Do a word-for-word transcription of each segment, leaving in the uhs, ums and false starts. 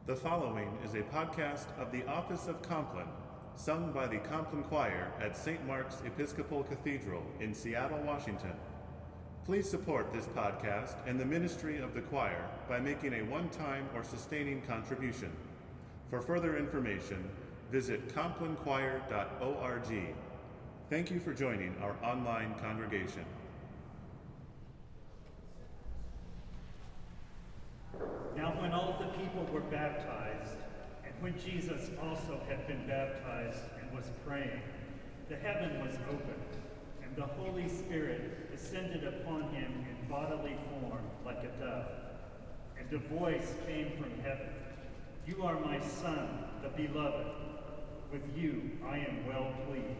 The following is a podcast of the Office of Compline, sung by the Compline Choir at Saint Mark's Episcopal Cathedral in Seattle, Washington. Please support this podcast and the ministry of the choir by making a one-time or sustaining contribution. For further information, visit compline choir dot org. Thank you for joining our online congregation. Now when all the people were baptized, and when Jesus also had been baptized and was praying, the heaven was opened, and the Holy Spirit descended upon him in bodily form like a dove. And a voice came from heaven, "You are my Son, the Beloved. With you I am well pleased."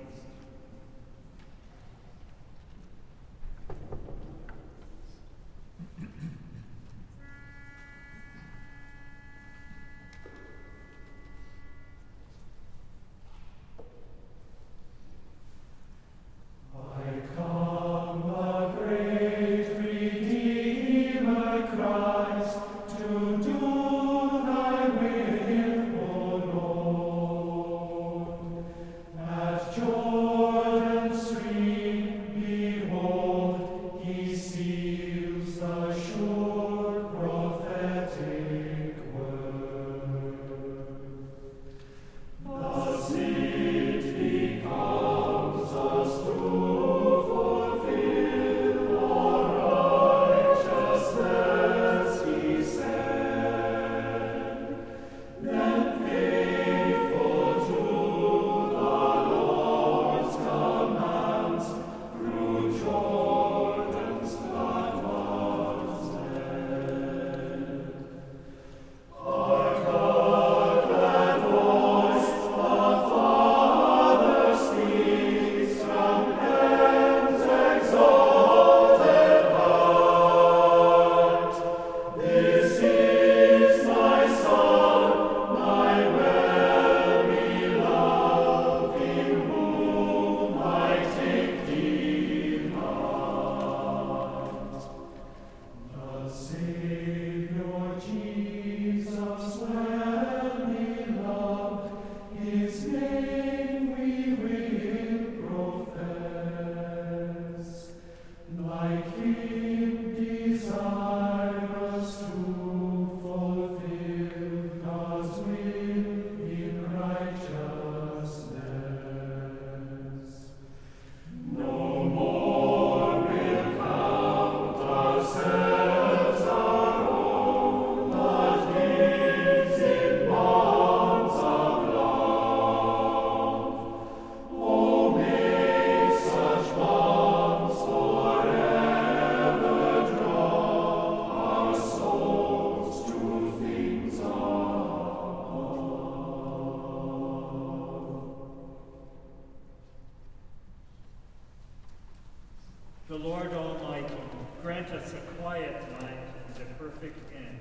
The Lord Almighty grant us a quiet night and a perfect end.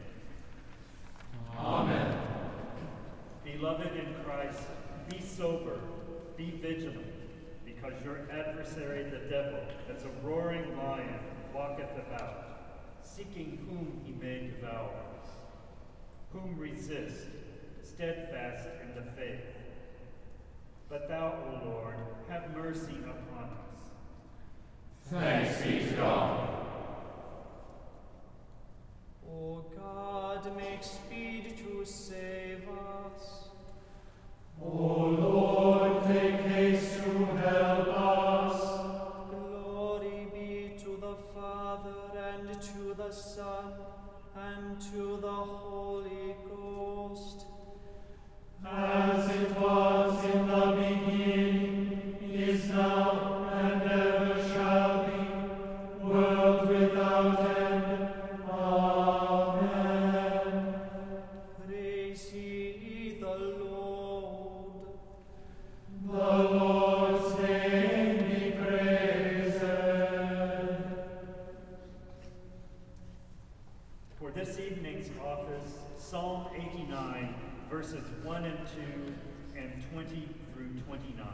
Amen. Beloved in Christ, be sober, be vigilant, because your adversary the devil, as a roaring lion, walketh about, seeking whom he may devour. Whom resist, steadfast in the faith. But thou, O Lord, have mercy upon us. Thanks be to God. O God, make speed to save us. O Lord, take haste to help us. Glory be to the Father, and to the Son, and to the Holy Ghost. As it was in the beginning, is now, and ever shall be, world without end. Amen. Praise ye the Lord. The Lord's name be praised. For this evening's office, Psalm eighty-nine, verses one and two, and twenty through twenty-nine.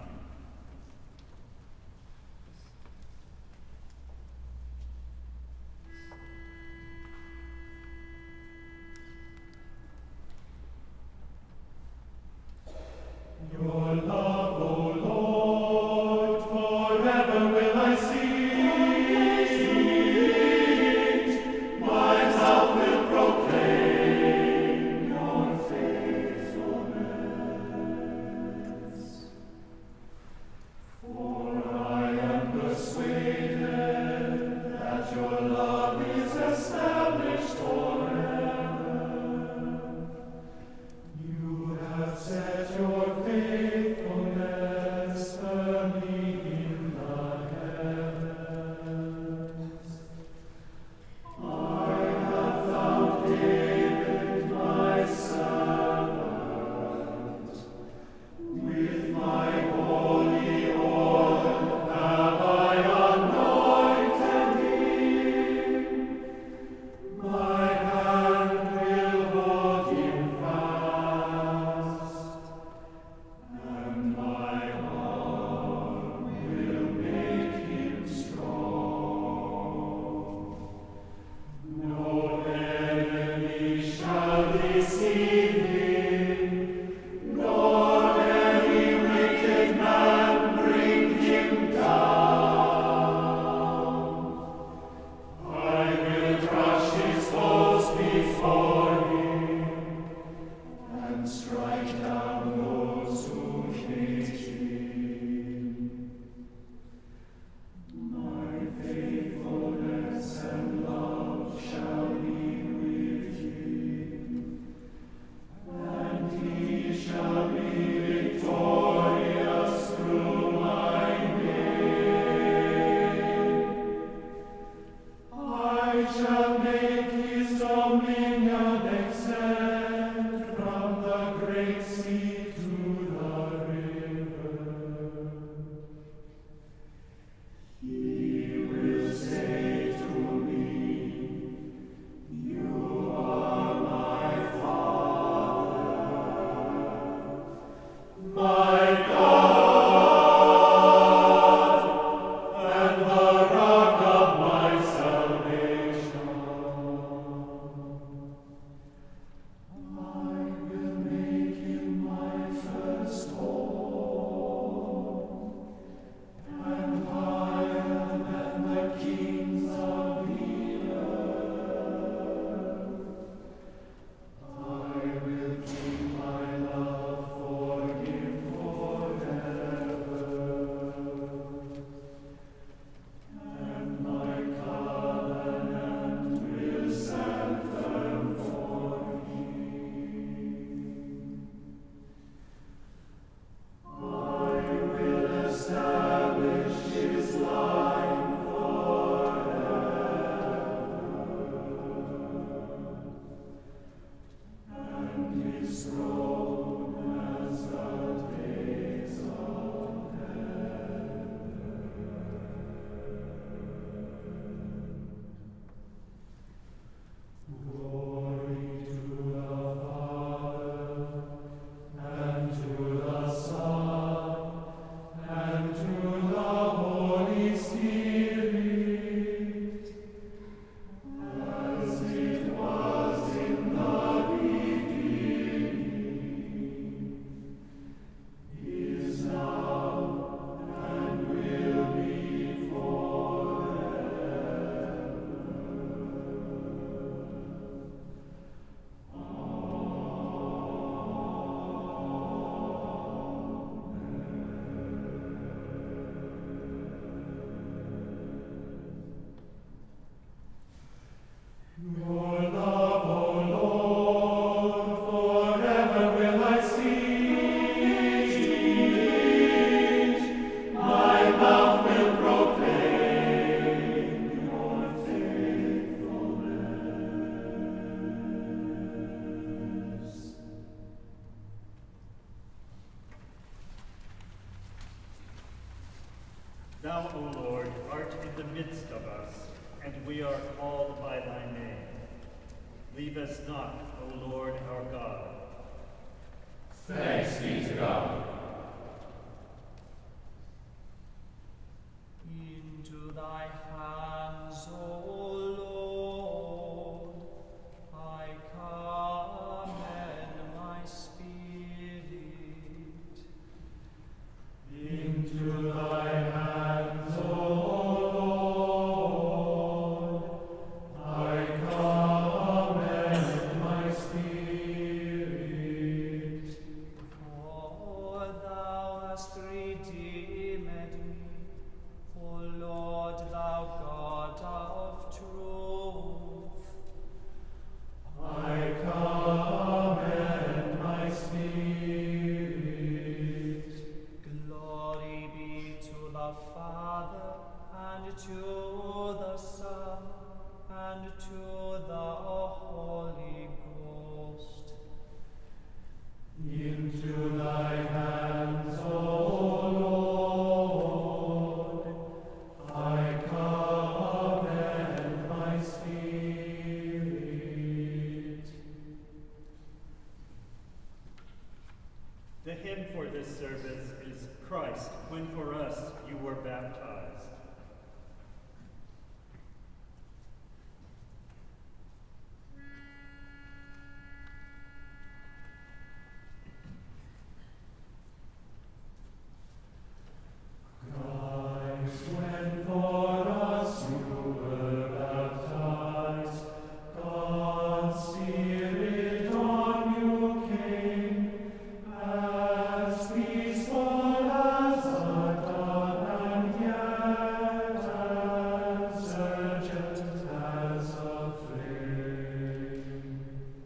Thou, O Lord, art in the midst of us, and we are called by thy name. Leave us not, O Lord our God. Thanks be to God. Into thy hands, O Lord, I commend my spirit. Into thy hands, O Lord, I commend my spirit. For thou hast redeemed me, O Lord, thou God of truth. I commend my spirit. Glory be to the Father, and to the Son, and to the Holy Ghost. Into thy hands, O Lord, I commend my spirit. The hymn for this service is Christ, when for us you were baptized. Christ, when for us you were baptized, God's Spirit on you came, as peaceful as a dove and yet as urgent as a flame.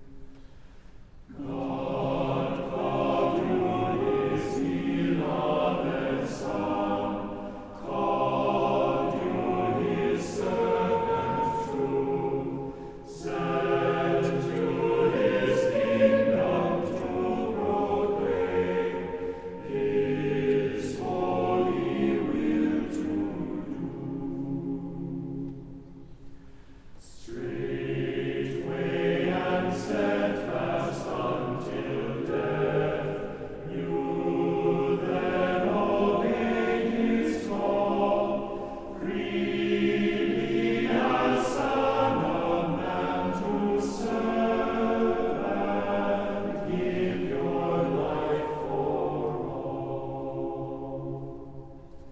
God called you his beloved Son, called you his servant true, sent you his kingdom to proclaim, his holy will to do. Straightway and steadfast until death, you then obeyed his call, freely as Son of Man to serve and give your life for all.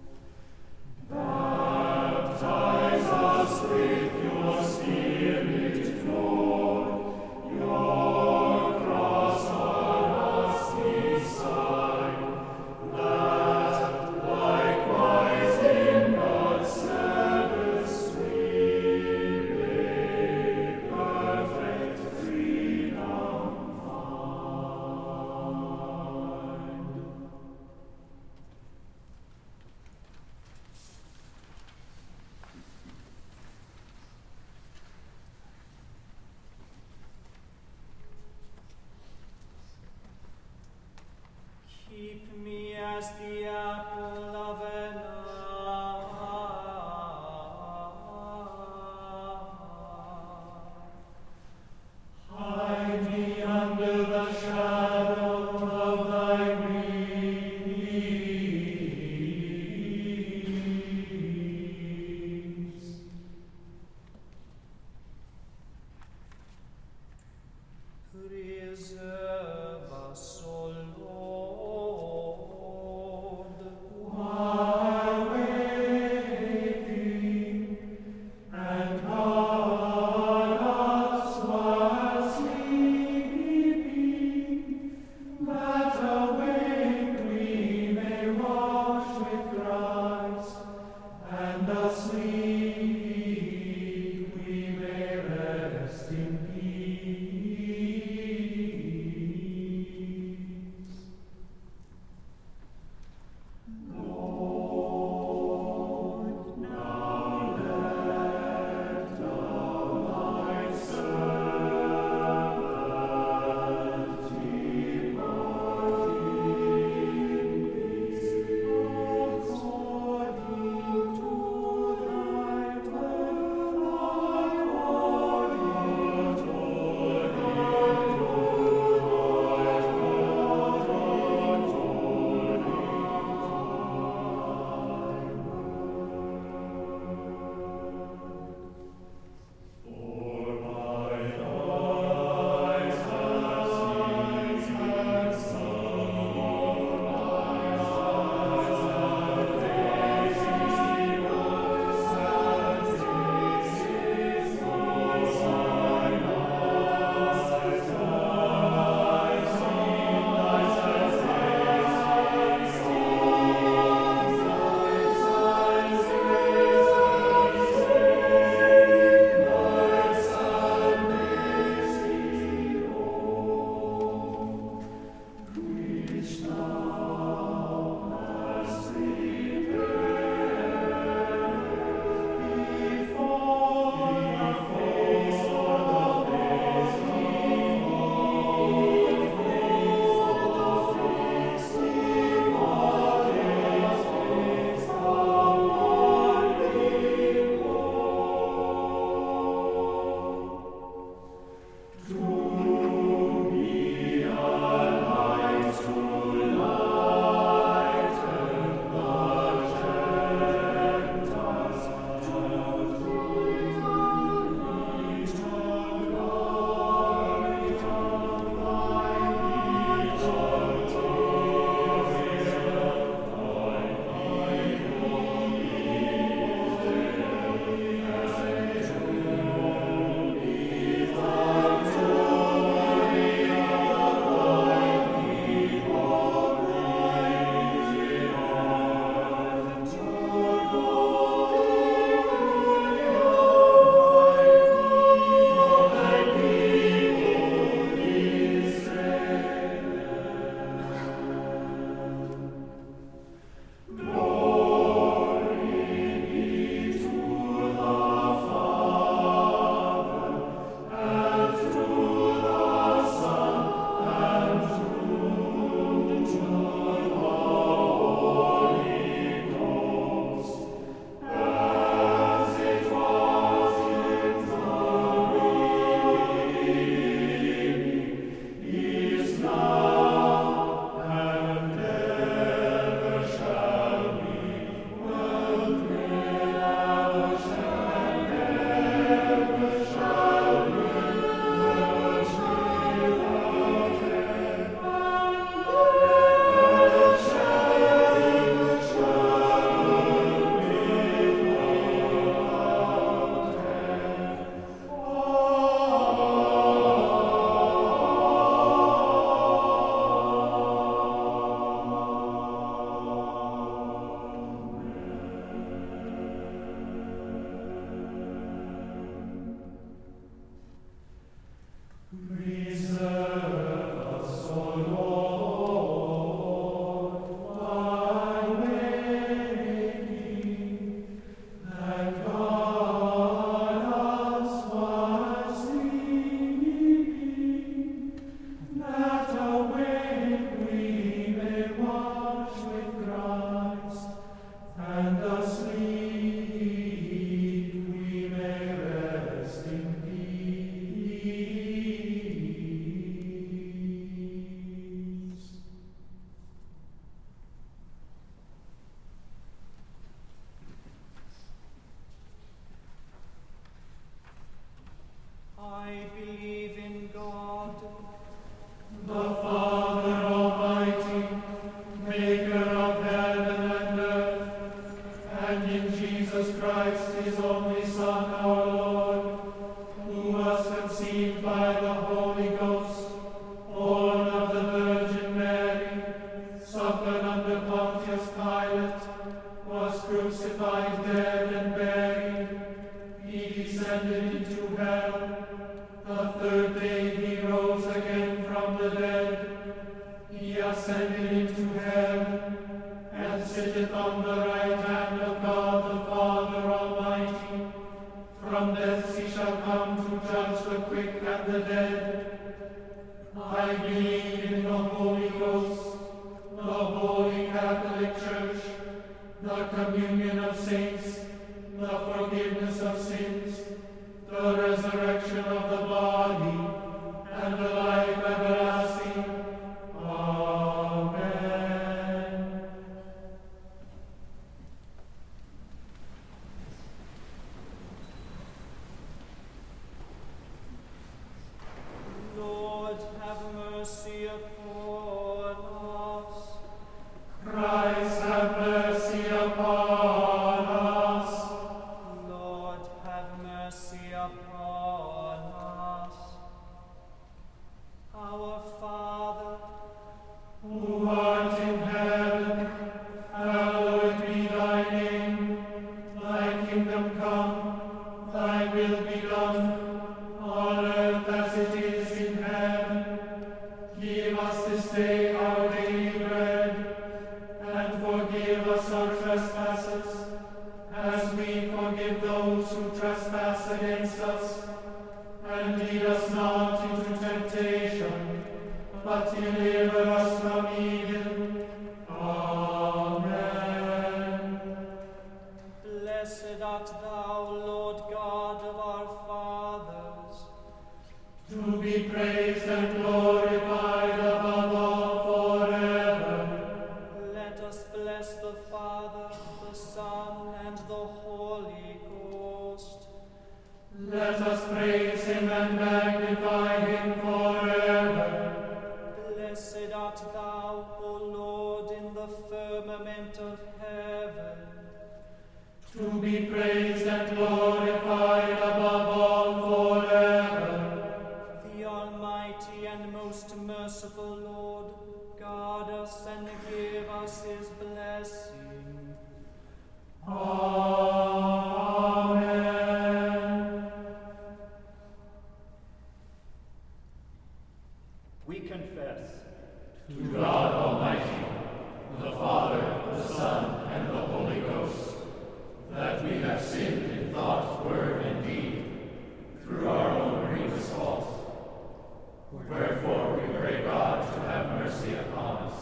Baptize us with your Spirit, Lord, your cross on us beside, that likewise in God's service we may perfect freedom find. Keep me as the apple of an eye. Hide me under the shadow of thy wings. Preserve us, O Lord, While waiting, and guard us while sleeping, that awake we may wash with Christ, and asleep we may rest in peace. I believe in the Holy Ghost, the Holy Catholic Church, the communion of saints, the forgiveness of sins, the resurrection of the body, and the life everlasting. Amen. Lord, have mercy upon us. Christ, have mercy upon us. Lord, have mercy upon us. Our Father, Who art in heaven, hallowed be thy name. Thy kingdom come, thy will be done, on earth as it is in heaven. Give us this day our daily bread, and forgive us our trespasses, as we forgive those who trespass against us. And lead us not into temptation, but deliver us from evil. Amen. blessed art thou, Lord God of our fathers. To be praised and glorified above all forever. Let us bless the Father, the Son, and the Holy Ghost. Let us praise him and magnify him forever. Blessed art thou, O Lord, in the firmament of heaven. To be praised and glorified above all forever. The Almighty and most merciful Lord, guard us and give us his blessing. Amen. We confess To God Almighty, the Father, the Son, and the Holy Ghost, that we have sinned in thought, word, and deed, through our own grievous fault. Wherefore we pray God to have mercy upon us.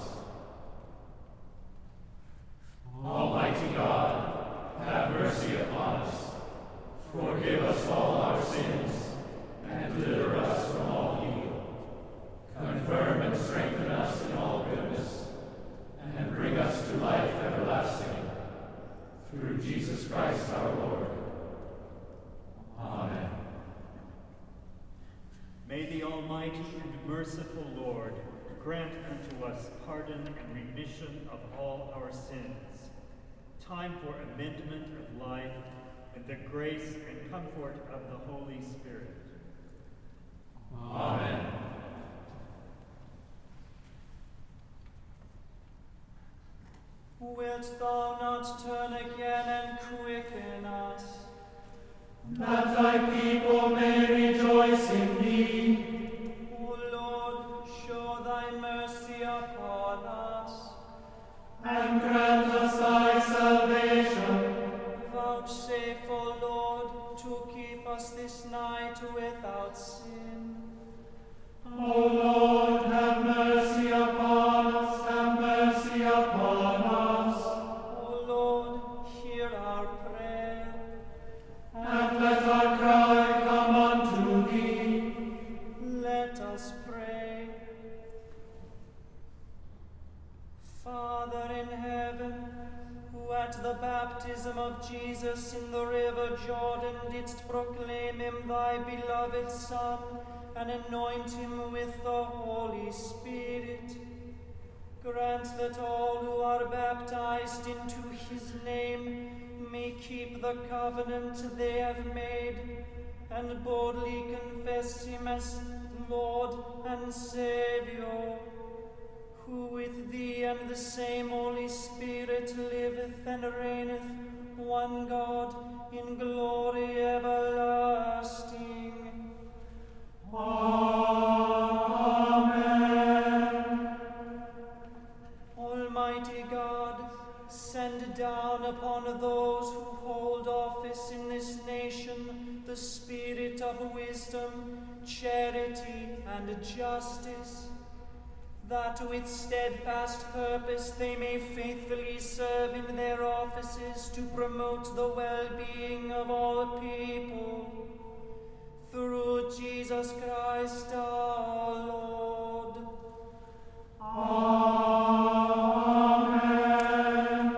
Almighty God, have mercy upon us. Forgive us all our sins, and deliver us from all evil. Confirm and strengthen us in all goodness, and bring us to life everlasting. Through Jesus Christ our Lord. Amen. May the Almighty and merciful Lord grant unto us pardon and remission of all our sins, time for amendment of life, and the grace and comfort of the Holy Spirit. Amen. Wilt thou not turn again and quicken us? That thy people may rejoice in thee. O Lord, show thy mercy upon us. And grant us thy salvation. Vouchsafe, O Lord, to keep us this night without sin. O Lord, have mercy upon us, have mercy upon us. O Lord, hear our prayer. And let our cry come unto thee. Let us pray. Father in heaven, who at the baptism of Jesus in the river Jordan didst proclaim him thy beloved Son, and anoint him with the Holy Spirit, grant that all who are baptized into his name may keep the covenant they have made, and boldly confess him as Lord and Saviour, who with thee and the same Holy Spirit liveth and reigneth, one God, in glory everlasting. Amen. Almighty God, send down upon those who hold office in this nation the spirit of wisdom, charity and justice, that with steadfast purpose they may faithfully serve in their offices to promote the well-being of all people. Through Jesus Christ our Lord. Amen.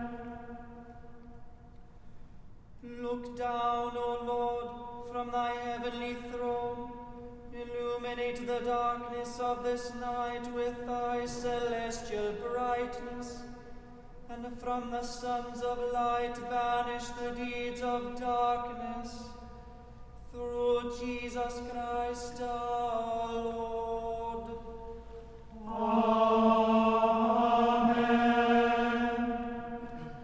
Look down, O Lord, from thy heavenly throne. Illuminate the darkness of this night with thy celestial brightness, and from the sons of light banish the deeds of darkness. Through Jesus Christ our Lord. Amen.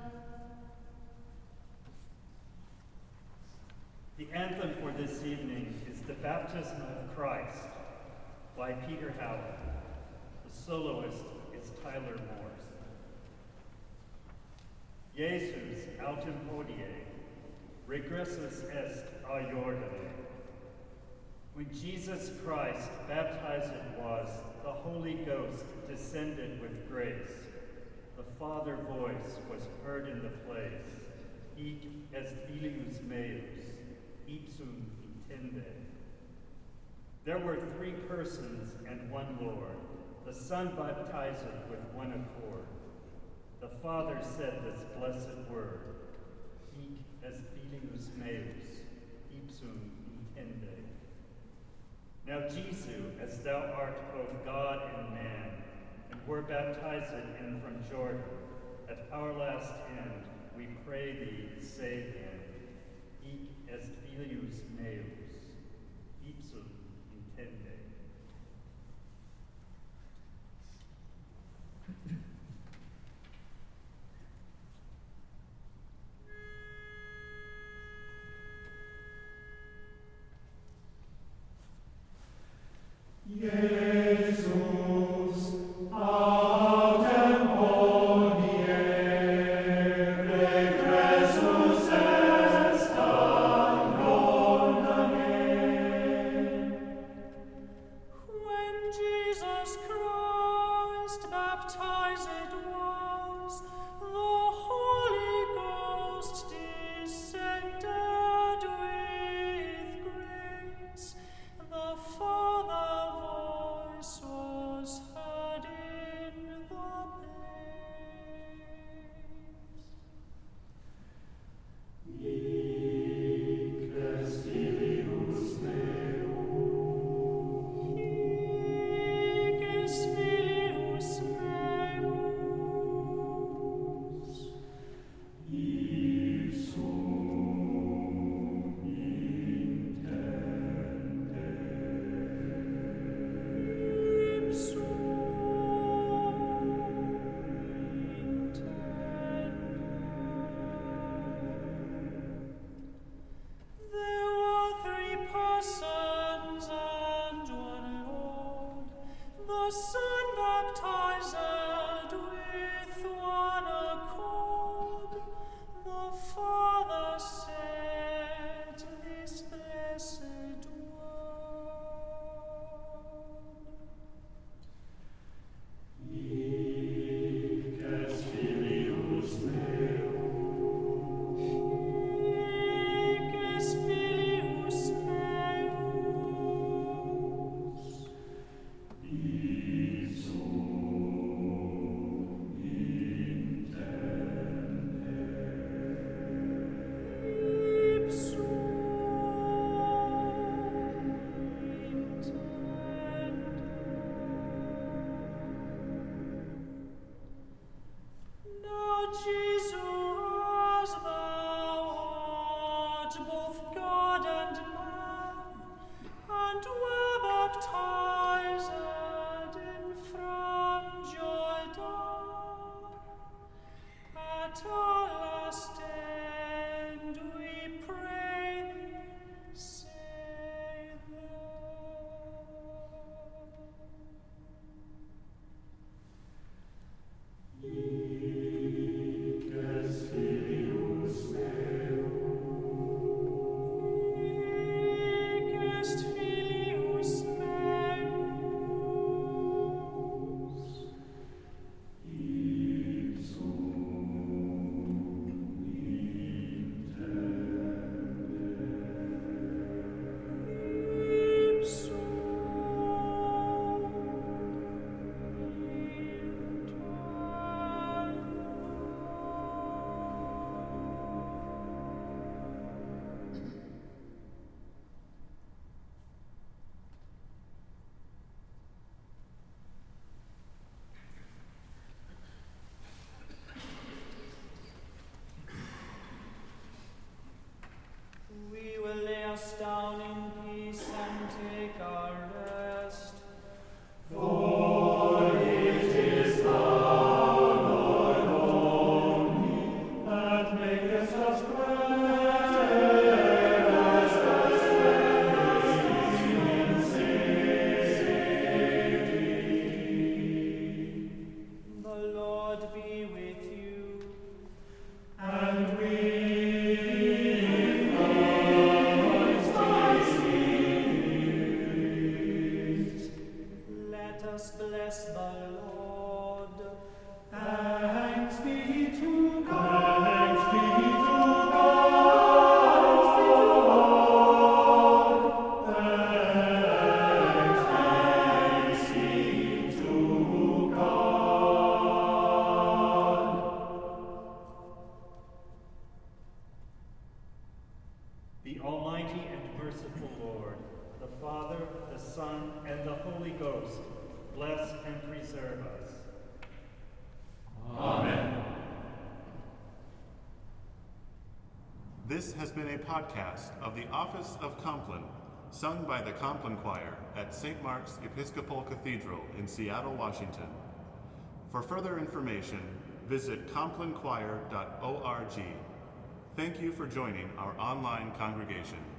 The anthem for this evening is The Baptism of Christ by Peter Howard. The soloist is Tyler Morse. Jesus autem hodie, regressus est a Jordane. When Jesus Christ baptized was, the Holy Ghost descended with grace. The Father voice was heard in the place, hic est filius meus, ipsum intende. There were three persons and one Lord. The Son baptized with one accord. The Father said this blessed word, hic est filius meus, ipsum intende. Now Jesu, as thou art both God and man, and were baptized in from Jordan, at our last end, we pray thee, save him, hic est filius meus, ipsum intende. Jesus, autem hodie, regressus est ad Jordane. When Jesus Christ baptized was, the Holy Ghost descended with grace. The Father voice was heard in the place. Hic est filius meus. Hic est filius meus. Ipsum intende. Ipsum intende. There were three persons and one Lord. The Son baptized with one accord. The Father said this blessed word. Hic est filius meus. Hic est filius meus. Ipsum intende. bless the Lord. Thanks be to God. Thanks be to God. Thanks be to God. The Almighty and merciful Lord, the Father, the Son, and the Holy Ghost, bless and preserve us. Amen. This has been a podcast of the Office of Compline, sung by the Compline Choir at Saint Mark's Episcopal Cathedral in Seattle, Washington. For further information, visit compline choir dot org. Thank you for joining our online congregation.